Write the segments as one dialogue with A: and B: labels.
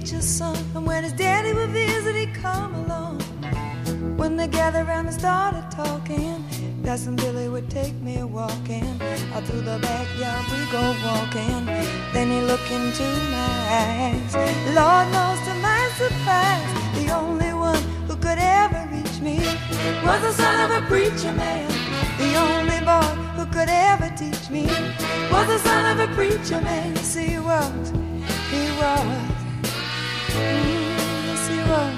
A: preacher's son. And when his daddy would visit, he'd come along. When they gathered around and started talking, Cousin Billy would take me walking. Out through the backyard we go walking. Then he looked into my eyes. Lord knows to my surprise, the only one who could ever reach me was the son of a preacher man. The only boy who could ever teach me was the son of a preacher man. Yes, he was. He was. Yes, he was.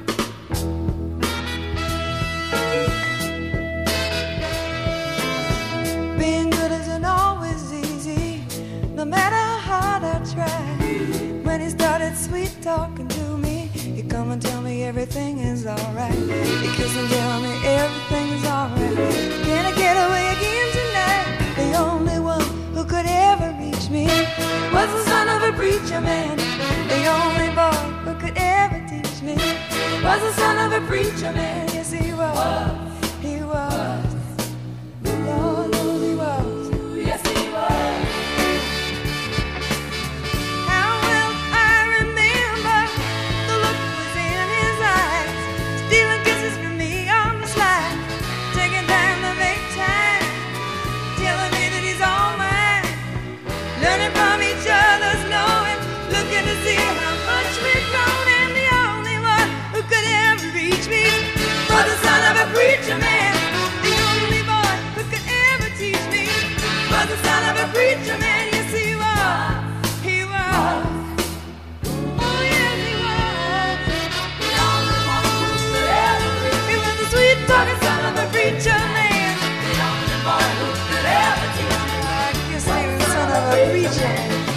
A: Being good isn't always easy, no matter how hard I try. When he started sweet talking to me, he'd come and tell me everything is alright. He'd kiss and tell me everything is alright. Can I get away again tonight? The only one who could ever reach me was the son of a preacher man. The only boy who could ever teach me was the son of a preacher man. Yes, he was. He was. Lord knows he was. Yes, he was. How well I remember the look was in his eyes, stealing kisses from me on the slide, taking time to make time, telling me that he's all mine, learning from each other's knowing, looking to see how much we've grown. And the only one who could ever reach me was the son of a preacher man. The only boy who could ever teach me was the son of a preacher man. Yes, he was. He was. Oh, yes, he was. The only one who could ever reach me. He was the sweet talking son of a preacher man. The only boy who could ever teach me. I guess he was the son of a preacher man.